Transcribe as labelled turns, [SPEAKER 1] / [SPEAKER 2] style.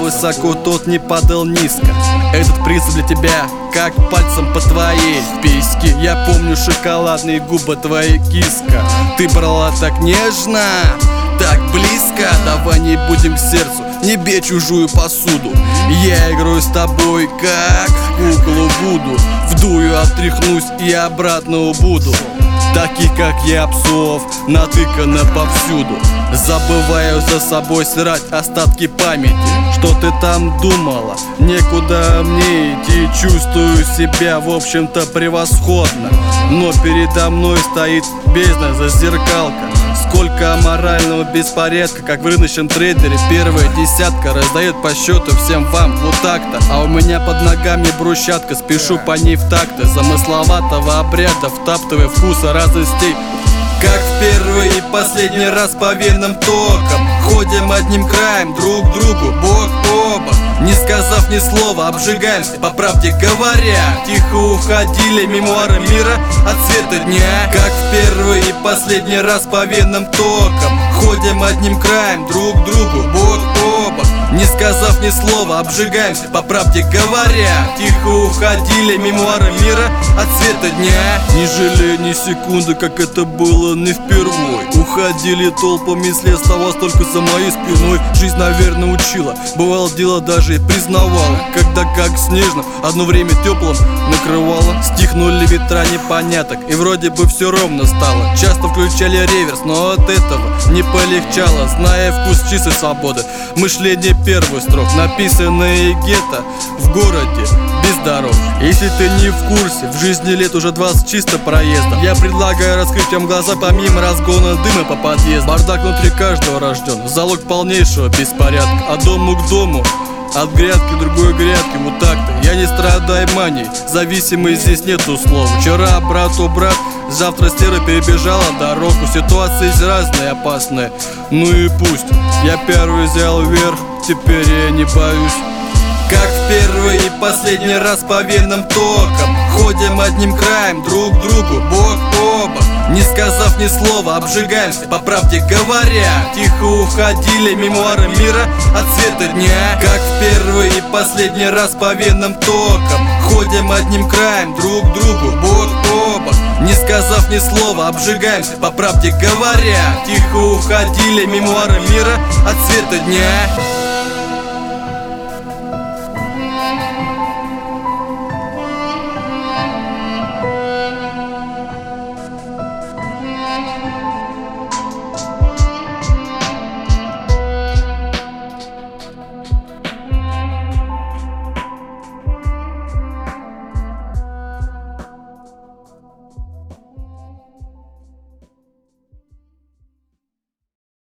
[SPEAKER 1] высоко, тот не падал низко. Этот принцип для тебя, как пальцем по твоей письке. Я помню шоколадные губы твоей, киска. Ты брала так нежно, так близко. Давай не будем к сердцу, не бей чужую посуду. Я играю с тобой, как в куклу Вуду. Вдую, отряхнусь и обратно убуду. Таких, как я, псов натыкано повсюду. Забываю за собой срать остатки памяти. Что ты там думала? Некуда мне идти. Чувствую себя, в общем-то, превосходно. Но передо мной стоит бездна, зазеркалка. Сколько аморального беспорядка, как в рыночном трейдере. Первая десятка раздает по счету всем вам вот так-то. А у меня под ногами брусчатка, спешу по ней в такты замысловатого обряда, втаптывая вкусы разностей. Как в первый и последний раз по венам током. Ходим одним краем друг к другу, бок о бок. Не сказав ни слова, обжигаемся, по правде говоря. Тихо уходили мемуары мира от света дня. Как в первый и последний раз по венам током. Ходим одним краем друг к другу, бок о бок. Не сказав ни слова, обжигаемся, по правде говоря. Тихо уходили мемуары мира от света дня. Не жалея ни секунды, как это было не впервой. Уходили толпами, след оставалось только за моей спиной. Жизнь, наверное, учила, бывало дело даже и признавала. Когда как снежно, одно время теплым накрывало. Стихнули ветра непоняток, и вроде бы все ровно стало. Часто включали реверс, но от этого не полегчало. Зная вкус чистой свободы, мышление первых строк, написанные гетто в городе без дорог. Если ты не в курсе, в жизни лет уже 20 чисто проездом. Я предлагаю раскрыть вам глаза помимо разгона дыма по подъезду. Бардак внутри каждого рожден, залог полнейшего беспорядка. От дому к дому, от грядки к другой грядке, вот так-то. Я не страдаю манией, зависимой здесь нету слов. Вчера брату брат, завтра стерва перебежала дорогу. Ситуации здесь разные, опасные, ну и пусть. Я первый взял вверх, теперь я не боюсь. Как в первый и последний раз по венам током. Ходим одним краем друг к другу, бок о бок. Не сказав ни слова, обжигаемся, по правде говоря. Тихо уходили мемуары мира от света дня. Как в первый и последний раз по венам током. Ходим одним краем друг к другу, бок о бок. Не сказав ни слова, обжигаемся, по правде говоря. Тихо уходили мемуары мира от света дня.